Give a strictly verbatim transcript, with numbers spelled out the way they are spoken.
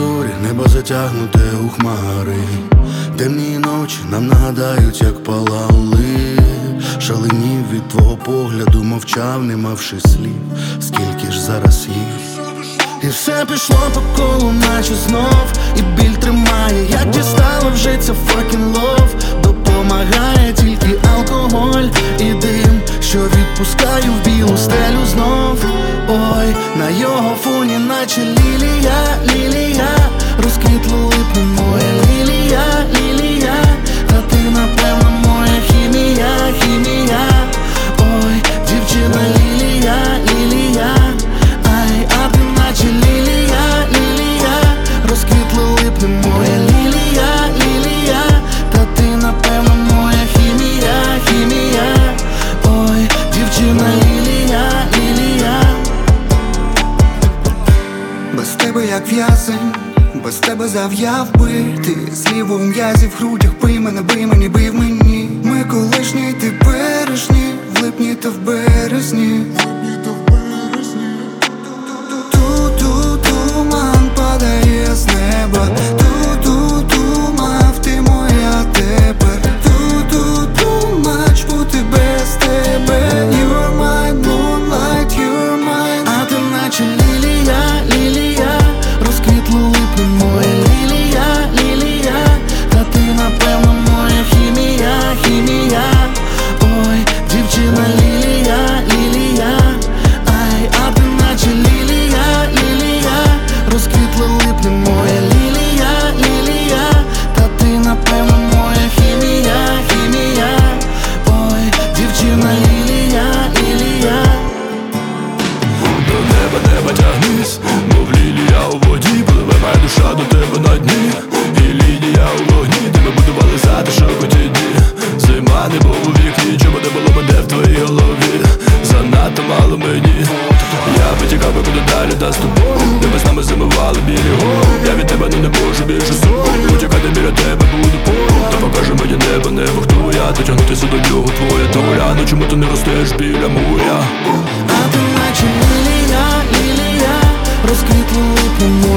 зорі, небо затягнуте у хмари. Темні ночі нам нагадають, як палали. Шаленів від твого погляду, мовчав, не мавши слів. Скільки ж зараз їх? І все пішло по колу, наче знов. І біль тримає, як дістало вже ця fucking love. Допомагає тільки алкоголь і дим, що відпускаю в білу стелю знов. Ой, на його фоні наче лілія, лілія. Розквітло липне моя лілія, лілія. Та ти, напевно, моя хімія, хімія. Ой, дівчина лілія, лілія. Ай, а ти наче лілія, лілія. Розквітло липне моя лілія, лілія. Та ти, напевно, моя хімія, хімія. Ой, дівчина лілія, лілія. Без тебе як в'язень, без тебе зав'яв би ти. Слів у м'язі в грудях, бий мене, бий мені, бий в мені. Ми колишні, теперішні, в липні та в березні. Ту-ту, туман падає з неба. Ту-ту, тумав, ти моя тепер. Ту-ту, тумач бути без тебе. You're my moonlight, you're mine. А ти наче лілія, лілія. Розквітло липне моя лілія, лілія. Та ти, напевно, моя хімія, хімія. Ой, дівчина лілія, лілія. Ай, а ти наче лілія, лілія. Розквітло липне моя лілія, лілія. Та ти, напевно, моя хімія, хімія. Ой, дівчина лілія, лілія. До неба, неба тягнись, мов лілія у воді. Пливе моя душа до тебе на дні. І лінія у вогні, тебе будували затишок у ті дні. Зима, небо у вікні, чому не було мене в твоїй голові? Занадто мало мені. Я витікав би куди далі, та з тобою. Тебе з нами зимували білі гори. Я від тебе ну не можу більше сором. Утікати біля тебе буду поряд. Та покаже мені небо, небо хто я. Дотягнутися до нього твоя доля. Ну чому ти не ростеш біля моря? А ти наче лілія, лілія. Розквітло липне моя